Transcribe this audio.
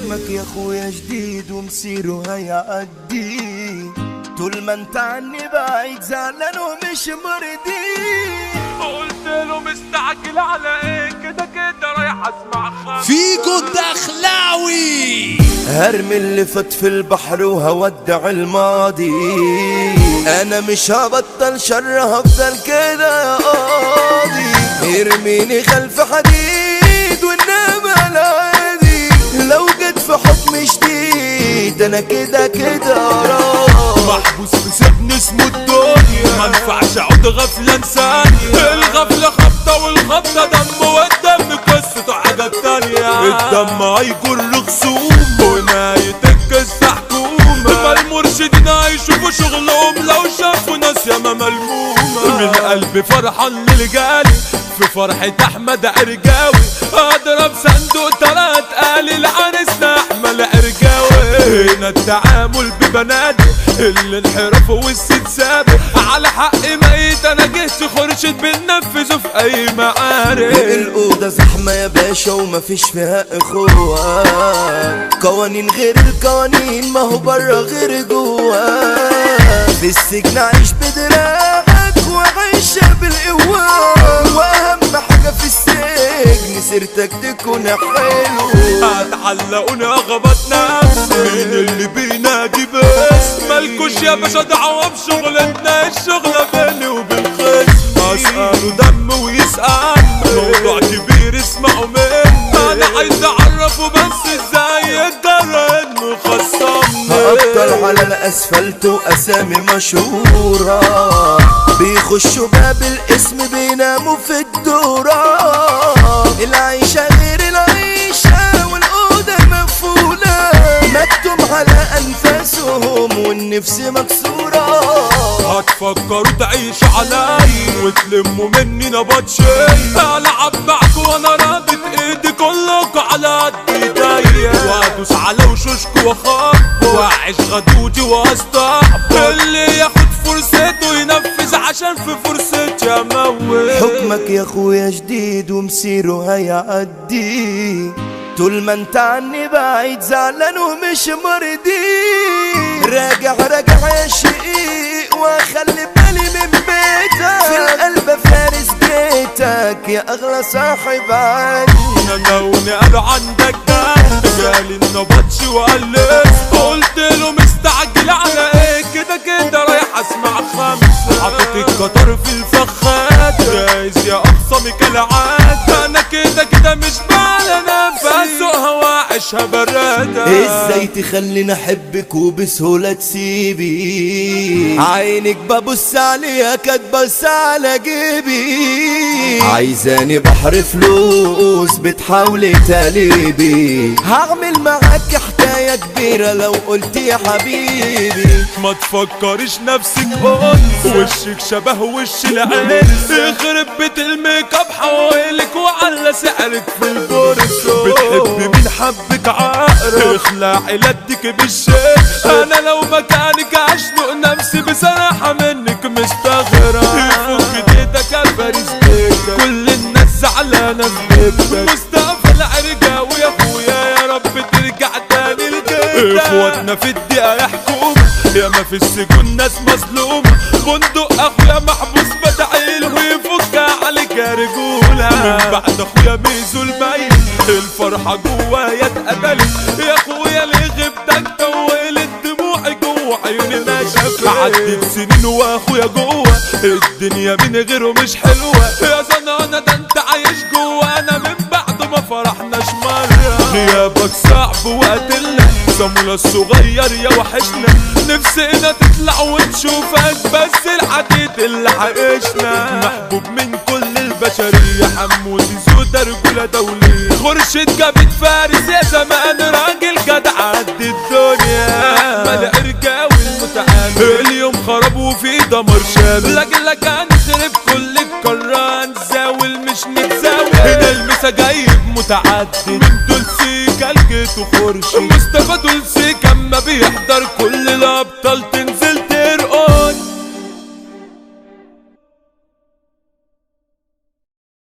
حكمك يا اخويا جديد ومسيره هيعدي، طول ما انت عني بعيد زعلان ومش مرضي. قلت له مستعجل على ايه كده رايح اسمع فيكو الدخلاوي. هرمي اللي فات في البحر وهودع الماضي، انا مش هبطل شر هفضل كده يا قاضي. ارميني خلف حديد وانما العادي، لو جيت في حكم شديد انا كده راضي. محبوس في سجن اسمه الدنيا، منفعش اقعد غفلة انسانية. الغفلة خبطة والخبطة دم، والدم قصته حاجة تانية. الدم هيجر خصوم ونهاية القصة حكومة. ما المرشدين هيشوفوا شغلهم لو شافوا ناس ياما ملمومة. من قلبي فرحان للجالي في فرحة احمد عرجاوي، اضرب صندوق تلات قالي لعرسنا احمد عرجاوي. هنا التعامل ببنادق الانحراف والست سابق، على حق ميت انا جهت خرشت بننفذه في اي معارك. الأوضة زحمة يا باشا ومفيش فيها اخوة، قوانين غير القوانين ما هو برا غير جوا. في السجن عيش بدراعك وعيشها بالقوة، واهم حاجة في السجن سيرتك تكون حلوة. هتعلقوني اخبط نفسي، مين اللي بينادي بس مالكوش يا باشا دعوة بشغلتنا، الشغلة بيني وبين خصمي. اسأله دم ويسألني موضوع كبير اسمعوا مني، انا عايز اعرفه بس ازاي اتجرى انه خصمني. هقطر على الاسفلت واسامي مشهورة، بيخشوا باب الاسم بيناموا في الدورة. العيشة غير العيشة والأوضة مقفولة، مكتوم على أنفاسهم والنفس مكسورة. هتفكروا تعيشوا علي وتلموا مني نبات شي، العب معكوا وانا رابط ايدي كلكوا على قد ايديا، وادوس على وشوشكوا واخاف واعيش غدوتي واستحب. اللي ياخد فرصته ينفذ عشان في فرصتي اموت. حكمك يا اخويا جديد ومسيره هيعدي، طول ما انت عني بعيد زعلان ومش مرضي. راجع يا شقيق واخلي بالي من بيتك، في القلب فارس بيتك يا اغلى صاحب عندي. ندوني قالوا عندك جد، جالي النبطش وقلت. قلت له مستعجل على ايه كده رايح اسمع خمسة. حطيت القطر في الفخات جايز يا اقصى كالعاد، انا كده مش بعلى نفسي واعيشها برادة. ازاي تخليني احبك وبسهولة تسيبي عينك ببص عليها كاتبص على جيبي. عايزاني بحر فلوس بتحاولي تقلبي، هعمل معاك حكاية كبيرة لو قلت يا حبيبي. ما تفكريش نفسك انثى، وشك شبه وش العين. يخرب بيت الميك اب حوالك وعلى سعرك في البورصة. بتحبي مين حبك عقرب، اخلعي لدك بالشيء. انا لو مكانك اشنق نفسي بصراحة منك مستغرب. يفك ايدك يا فارس بيتك، كل الناس زعلانة في بيتك. مصطفى العرجاوي يا اخويا يا رب ترجع تاني لجيتك. اخواتنا في الدقيقة يحكموا ياما في السجون ناس مظلومة. بندق اخويا محبوس بدعيله ويفك عليك يا رجولة. من بعد اخويا ميزو الميت الفرحة جوايا اتقبلت. يا اخويا ليه غبتك طولت دموعي جوا عيوني نشفت. عدت سنين واخويا جوا الدنيا من غيره مش حلوة. يا زنانة ده انت عايش جوانا من بعد ما فرحناش مرة. غيابك صعب وقتلنا صامولة الصغير يا وحشنا. نفسنا تطلع ونشوفك بس الحديد اللي عايشنا. محبوب من كل البشرية حمو زيزو ده رجولة دولية. خرشد جابت فارس يا زمان راجل جدع قد الدنيا. ملء رجاوي المتعامل اليوم خرب وفي دمر شامل. لاجلك هنخرب كل القارة نزاول مش نتزاول. هنا المسا جايب متعدد من دولسي كالجيت وخرشي. مصطفى دولسي كان ما بيحضر كل الابطال